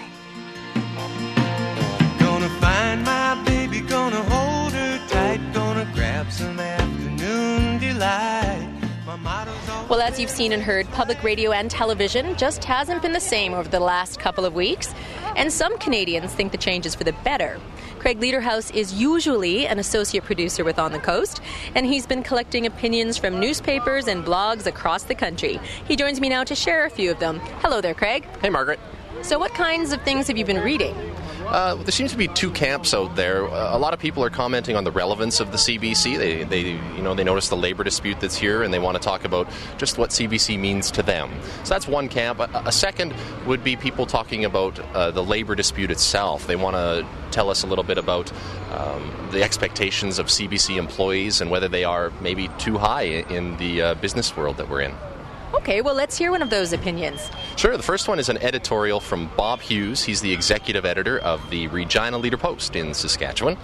Gonna find my baby, gonna hold her tight, gonna grab some afternoon delight. Well, as you've seen and heard, public radio and television just hasn't been the same over the last couple of weeks, and some Canadians think the change is for the better. Craig Lederhouse is usually an associate producer with On the Coast, and he's been collecting opinions from newspapers and blogs across the country. He joins me now to share a few of them. Hello there, Craig. Hey, Margaret. So what kinds of things have you been reading? There seems to be two camps out there. A lot of people are commenting on the relevance of the CBC. They notice the labor dispute that's here, and they want to talk about just what CBC means to them. So that's one camp. A second would be people talking about the labor dispute itself. They want to tell us a little bit about the expectations of CBC employees and whether they are maybe too high in the business world that we're in. Okay, well, let's hear one of those opinions. Sure. The first one is an editorial from Bob Hughes. He's the executive editor of the Regina Leader-Post in Saskatchewan.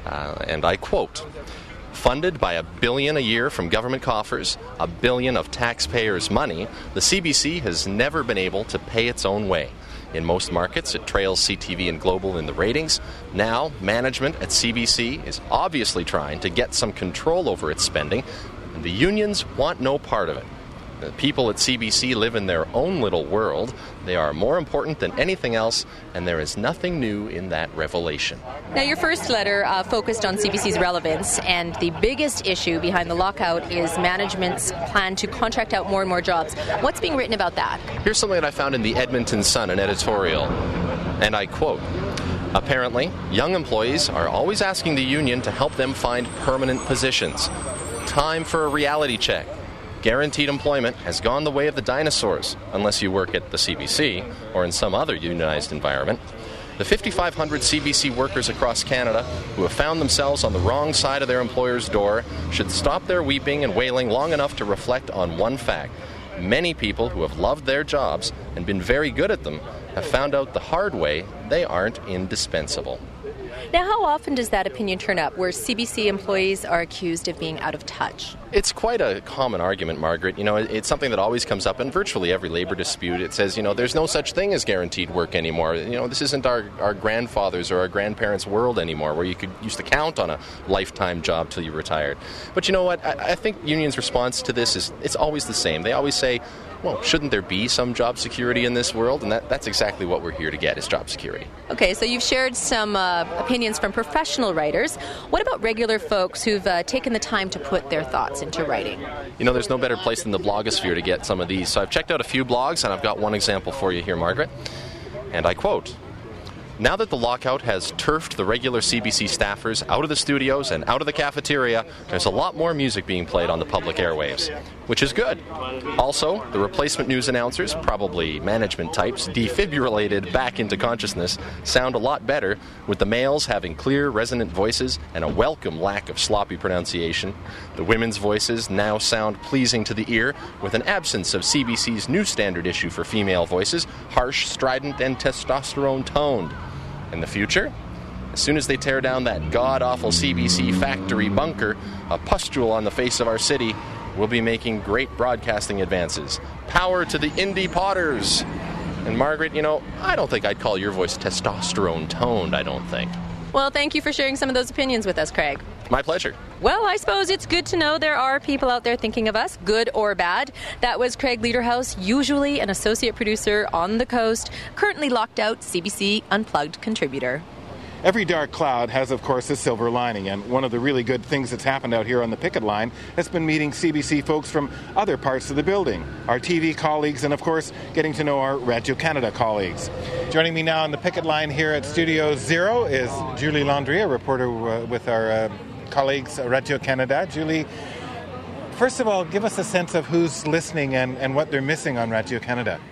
And I quote, "Funded by $1 billion a year from government coffers, $1 billion of taxpayers' money, the CBC has never been able to pay its own way. In most markets, it trails CTV and Global in the ratings. Now, management at CBC is obviously trying to get some control over its spending, and the unions want no part of it. The people at CBC live in their own little world. They are more important than anything else, and there is nothing new in that revelation." Now, your first letter focused on CBC's relevance, and the biggest issue behind the lockout is management's plan to contract out more and more jobs. What's being written about that? Here's something that I found in the Edmonton Sun, an editorial, and I quote, "Apparently, young employees are always asking the union to help them find permanent positions. Time for a reality check. Guaranteed employment has gone the way of the dinosaurs, unless you work at the CBC or in some other unionized environment. The 5,500 CBC workers across Canada who have found themselves on the wrong side of their employer's door should stop their weeping and wailing long enough to reflect on one fact. Many people who have loved their jobs and been very good at them have found out the hard way they aren't indispensable." Now, how often does that opinion turn up, where CBC employees are accused of being out of touch? It's quite a common argument, Margaret. It's something that always comes up in virtually every labor dispute. It says, there's no such thing as guaranteed work anymore. This isn't our grandfathers or our grandparents' world anymore, where you used to count on a lifetime job till you retired. But you know what? I think unions' response to this is it's always the same. They always say, well, shouldn't there be some job security in this world? And that's exactly what we're here to get, is job security. Okay, so you've shared some opinions from professional writers. What about regular folks who've taken the time to put their thoughts into writing? There's no better place than the blogosphere to get some of these. So I've checked out a few blogs, and I've got one example for you here, Margaret. And I quote, "Now that the lockout has turfed the regular CBC staffers out of the studios and out of the cafeteria, there's a lot more music being played on the public airwaves, which is good. Also, the replacement news announcers, probably management types, defibrillated back into consciousness, sound a lot better, with the males having clear, resonant voices and a welcome lack of sloppy pronunciation. The women's voices now sound pleasing to the ear, with an absence of CBC's new standard issue for female voices, harsh, strident, and testosterone-toned. In the future, as soon as they tear down that god-awful CBC factory bunker, a pustule on the face of our city, we'll be making great broadcasting advances. Power to the indie potters!" And Margaret, I don't think I'd call your voice testosterone-toned, I don't think. Well, thank you for sharing some of those opinions with us, Craig. My pleasure. Well, I suppose it's good to know there are people out there thinking of us, good or bad. That was Craig Lederhouse, usually an associate producer on the coast, currently locked out CBC Unplugged contributor. Every dark cloud has, of course, a silver lining, and one of the really good things that's happened out here on the picket line has been meeting CBC folks from other parts of the building, our TV colleagues, and, of course, getting to know our Radio-Canada colleagues. Joining me now on the picket line here at Studio Zero is Julie Landry, a reporter with our colleagues at Radio-Canada. Julie, first of all, give us a sense of who's listening and what they're missing on Radio-Canada.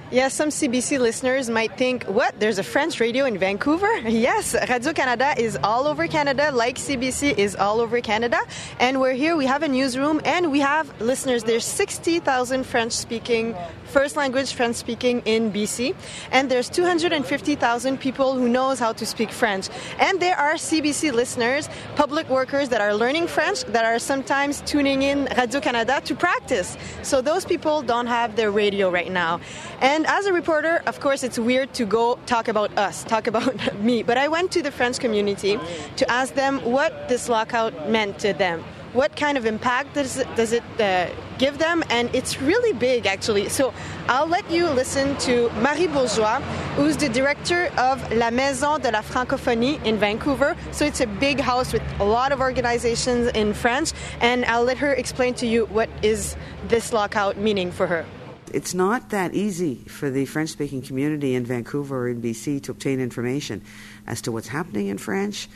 Yes, some CBC listeners might think, what, there's a French radio in Vancouver? Yes, Radio-Canada is all over Canada, like CBC is all over Canada. And we're here, we have a newsroom, and we have listeners. There's 60,000 French-speaking, first-language French-speaking in BC. And there's 250,000 people who knows how to speak French. And there are CBC listeners, public workers that are learning French, that are sometimes tuning in Radio-Canada to practice. So those people don't have their radio right now. And as a reporter, of course, it's weird to go talk about us, talk about me. But I went to the French community to ask them what this lockout meant to them. What kind of impact does it give them? And it's really big, actually. So I'll let you listen to Marie Bourgeois, who's the director of La Maison de la Francophonie in Vancouver. So it's a big house with a lot of organizations in French. And I'll let her explain to you what is this lockout meaning for her. It's not that easy for the French-speaking community in Vancouver or in BC to obtain information as to what's happening in French,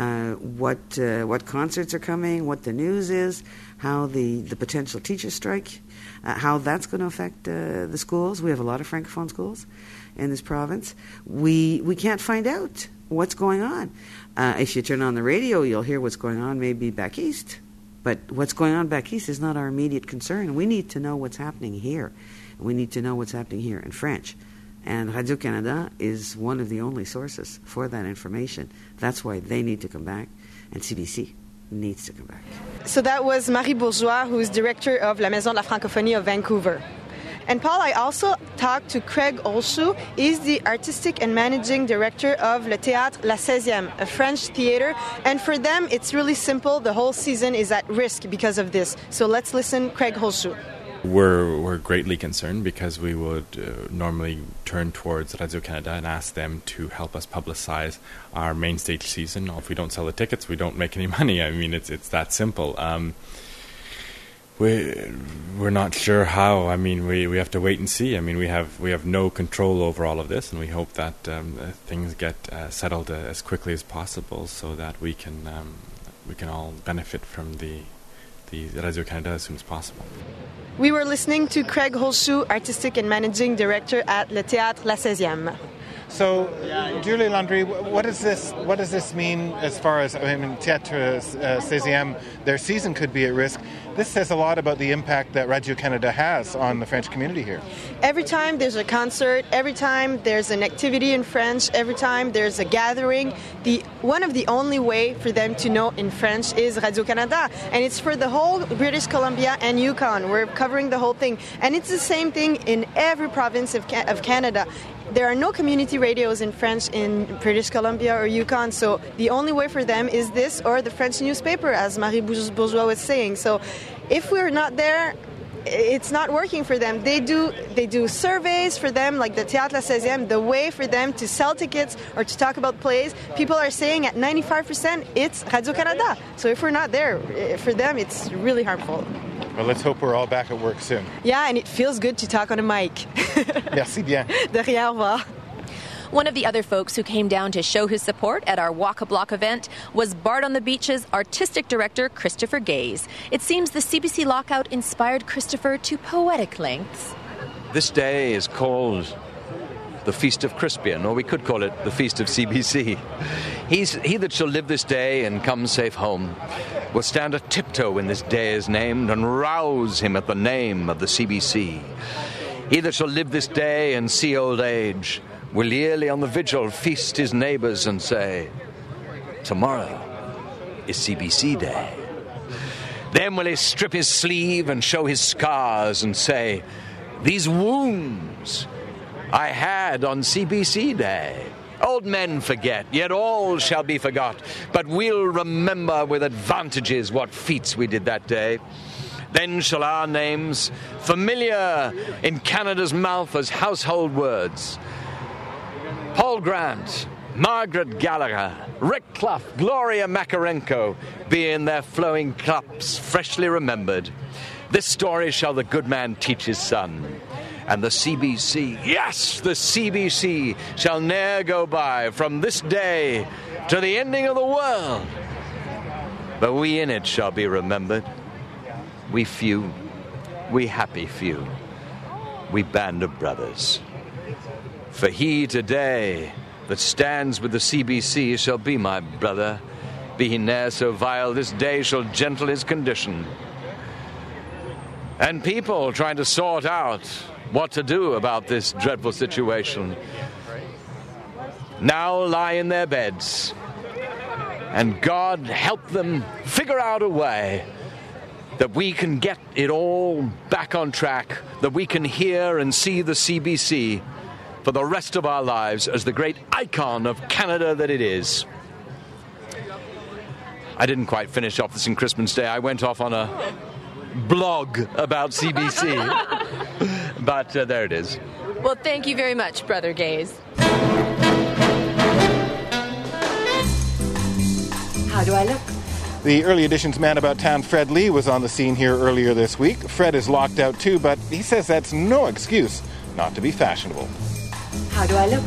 what concerts are coming, what the news is, how the potential teacher strike, how that's going to affect the schools. We have a lot of Francophone schools in this province. We can't find out what's going on. If you turn on the radio, you'll hear what's going on maybe back east. But what's going on back east is not our immediate concern. We need to know what's happening here. We need to know what's happening here in French. And Radio-Canada is one of the only sources for that information. That's why they need to come back, and CBC needs to come back. So that was Marie Bourgeois, who is director of La Maison de la Francophonie of Vancouver. And Paul, I also talked to Craig Olshu. He's the artistic and managing director of Le Théâtre La 16e, a French theater. And for them, it's really simple. The whole season is at risk because of this. So let's listen, Craig Olshu. We're greatly concerned because we would normally turn towards Radio-Canada and ask them to help us publicize our main stage season. If we don't sell the tickets, we don't make any money. I mean, it's that simple. We're not sure how. I mean, we have to wait and see. I mean, we have no control over all of this, and we hope that things get settled as quickly as possible so that we can all benefit from the Radio-Canada as soon as possible. We were listening to Craig Holshu, artistic and managing director at Le Théâtre La 16e. So, Julie Landry, what does this mean as far as, I mean, Théâtre 16e, their season could be at risk. This says a lot about the impact that Radio-Canada has on the French community here. Every time there's a concert, every time there's an activity in French, every time there's a gathering, one of the only way for them to know in French is Radio-Canada. And it's for the whole British Columbia and Yukon. We're covering the whole thing. And it's the same thing in every province of Canada. There are no community radios in French in British Columbia or Yukon, so the only way for them is this or the French newspaper, as Marie Bourgeois was saying. So if we're not there, it's not working for them. They do surveys for them, like the Théâtre La 16e, the way for them to sell tickets or to talk about plays. People are saying at 95% it's Radio-Canada. So if we're not there, for them it's really harmful. Well, let's hope we're all back at work soon. Yeah, and it feels good to talk on a mic. Merci bien. De rien, au revoir. One of the other folks who came down to show his support at our Walk a Block event was Bard on the Beach's artistic director, Christopher Gaze. It seems the CBC lockout inspired Christopher to poetic lengths. This day is called the Feast of Crispian, or we could call it the Feast of CBC. He that shall live this day and come safe home will stand a tiptoe when this day is named and rouse him at the name of the CBC. He that shall live this day and see old age will yearly on the vigil feast his neighbours and say, tomorrow is CBC Day. Then will he strip his sleeve and show his scars and say, these wounds I had on CBC Day. Old men forget, yet all shall be forgot, but we'll remember with advantages what feats we did that day. Then shall our names, familiar in Canada's mouth as household words, Paul Grant, Margaret Gallagher, Rick Clough, Gloria Makarenko, be in their flowing cups freshly remembered. This story shall the good man teach his son. And the CBC, yes, the CBC shall ne'er go by from this day to the ending of the world. But we in it shall be remembered. We few, we happy few, we band of brothers. For he today that stands with the CBC shall be my brother. Be he ne'er so vile, this day shall gentle his condition. And people trying to sort out what to do about this dreadful situation now lie in their beds. And God help them figure out a way that we can get it all back on track, that we can hear and see the CBC for the rest of our lives as the great icon of Canada that it is. I didn't quite finish off this in Christmas Day. I went off on a blog about CBC. But there it is. Well, thank you very much, Brother Gaze. How do I look? The Early Editions man about town, Fred Lee, was on the scene here earlier this week. Fred is locked out too, but he says that's no excuse not to be fashionable. How do I look?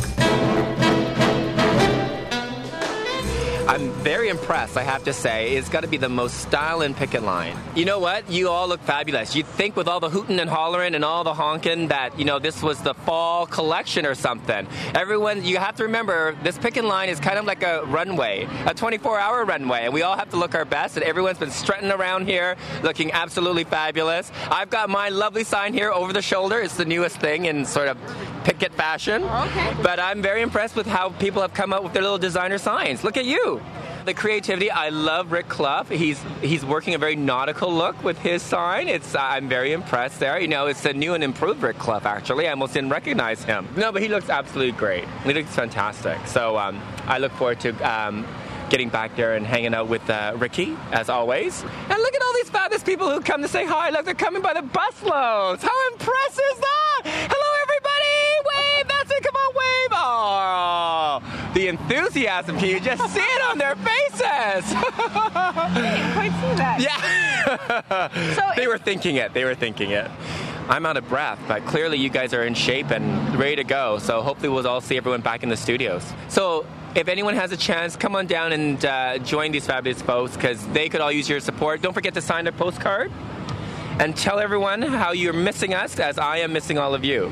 I'm very impressed, I have to say. It's got to be the most styling picket line. You know what? You all look fabulous. You'd think with all the hooting and hollering and all the honking that, this was the fall collection or something. Everyone, you have to remember, this picket line is kind of like a runway, a 24-hour runway, and we all have to look our best, and everyone's been strutting around here looking absolutely fabulous. I've got my lovely sign here over the shoulder. It's the newest thing in sort of picket fashion. Okay. But I'm very impressed with how people have come up with their little designer signs. Look at you. The creativity, I love Rick Clough. He's working a very nautical look with his sign. I'm very impressed there. It's a new and improved Rick Clough, actually. I almost didn't recognize him. No, but he looks absolutely great. He looks fantastic. So I look forward to getting back there and hanging out with Ricky, as always. And look at all these fabulous people who come to say hi. Look, they're coming by the busloads. How impressive is that? Hello, everybody. Wave. That's it. Come on, wave. Oh. The enthusiasm, can you just see it on their faces? I didn't quite see that. Yeah. They were thinking it. I'm out of breath, but clearly you guys are in shape and ready to go. So hopefully we'll all see everyone back in the studios. So if anyone has a chance, come on down and join these fabulous folks because they could all use your support. Don't forget to sign their postcard and tell everyone how you're missing us as I am missing all of you.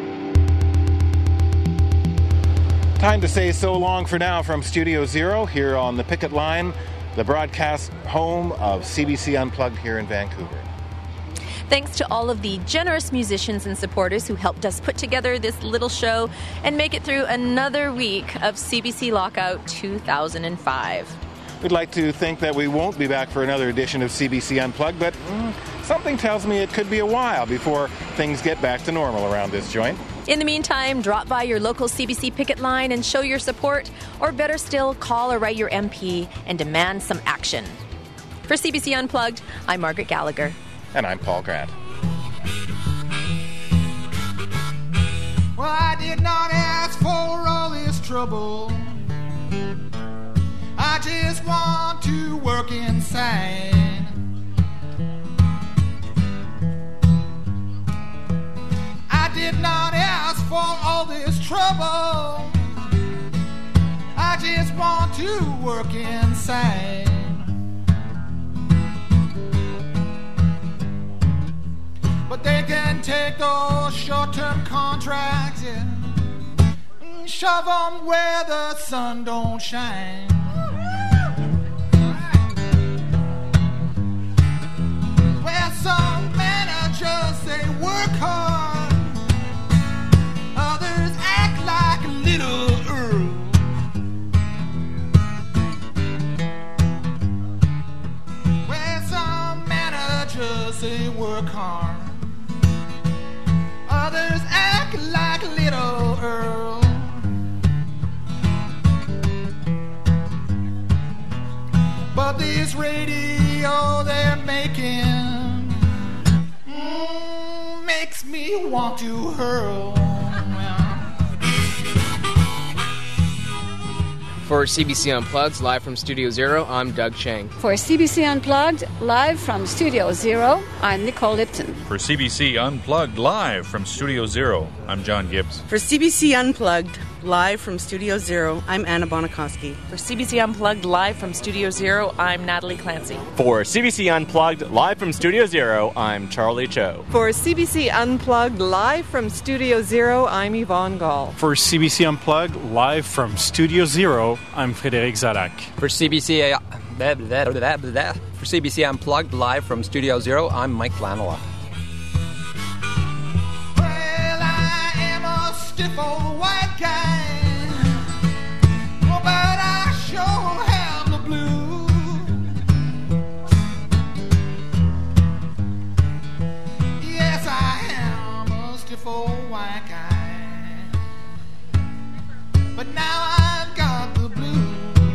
Time to say so long for now from Studio Zero here on the picket line, the broadcast home of CBC Unplugged here in Vancouver. Thanks to all of the generous musicians and supporters who helped us put together this little show and make it through another week of CBC Lockout 2005. We'd like to think that we won't be back for another edition of CBC Unplugged, but something tells me it could be a while before things get back to normal around this joint. In the meantime, drop by your local CBC picket line and show your support, or better still, call or write your MP and demand some action. For CBC Unplugged, I'm Margaret Gallagher. And I'm Paul Grant. Well, I did not ask for all this trouble. I just want to work inside. I did not ask for all this trouble. I just want to work inside. But they can take those short-term contracts and shove them where the sun don't shine. Where some managers say work hard, others act like a little Earl. Where some managers say work hard, others act like a little Earl. But this radio they're making makes me want to hurl. For CBC Unplugged, live from Studio Zero, I'm Doug Chang. For CBC Unplugged, live from Studio Zero, I'm Nicole Lipton. For CBC Unplugged, live from Studio Zero, I'm John Gibbs. For CBC Unplugged, Live from Studio Zero, I'm Anna Bonakowski. For CBC Unplugged, live from Studio Zero, I'm Natalie Clancy. For CBC Unplugged, live from Studio Zero, I'm Charlie Cho. For CBC Unplugged, live from Studio Zero, I'm Yvonne Gall. For CBC Unplugged, live from Studio Zero, I'm Frédéric Zalac. For CBC Unplugged, live from Studio Zero, I'm Mike Flanola. Well, I am a stiff old white guy, but I sure have the blues. Yes, I am a stiff old white guy, but now I've got the blues.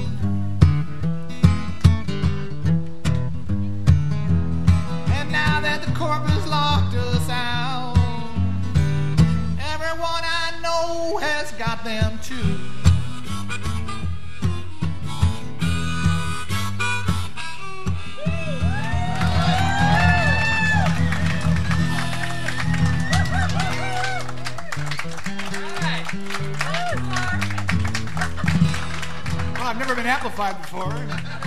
Now that the corpus locked us out, everyone I know has got them too. Well, I've never been amplified before.